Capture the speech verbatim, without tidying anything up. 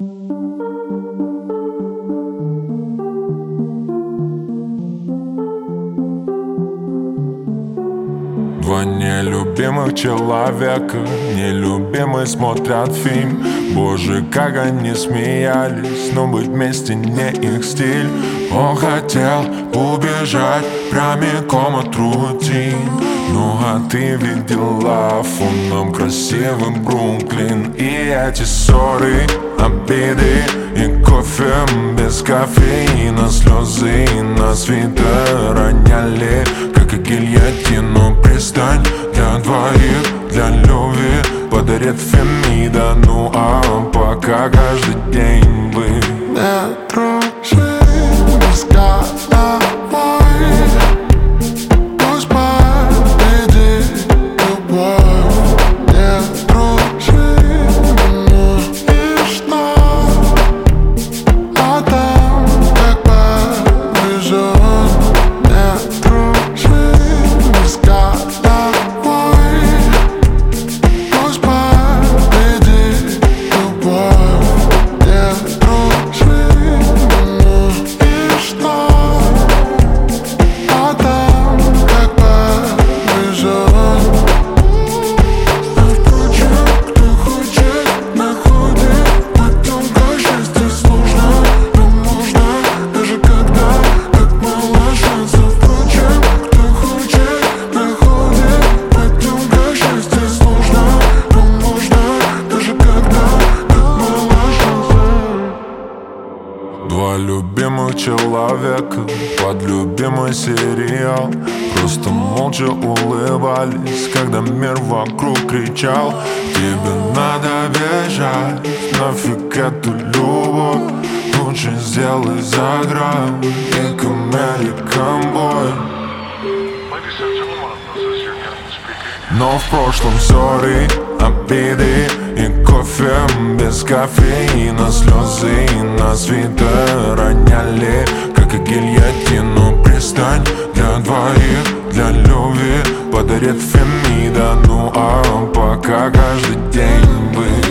Два нелюбимых человека, нелюбимые смотрят фильм. Боже, как они смеялись, но быть вместе не их стиль. Он хотел убежать прямиком от рутин. Ну а ты видела фоном красивым Бруклин. И эти ссоры, обиды и кофе без кофеина. Слезы на свитер роняли, как и гильотину. Пристань для двоих, для любви подарит Фемида. Ну а пока каждый день вы не дружим без головой. Пусть победит любовь. Не дружим, ну и что? А там как повезет. Не дружим без головой. Пусть победит любовь. Не дружим, ну и что? А там как повезет. А впрочем, кто хочет, находит. Потом счастье сложно, но можно. Даже когда так мало шансов. Впрочем, кто хочет, находит. Потом счастье сложно, но можно. Даже когда так мало шансов. Два любимых человека под любимый сериал. Просто молча улыбались, когда мир вокруг кричал: тебе надо бежать, нафиг эту любовь. Лучше сделай за грань и к American Boy. Но в прошлом ссоры, обиды и кофе без кофеина. Слезы на свитер роняли, как и гильотину. Пристань для двоих, для любви подарит Фемида. Ну а пока каждый день вы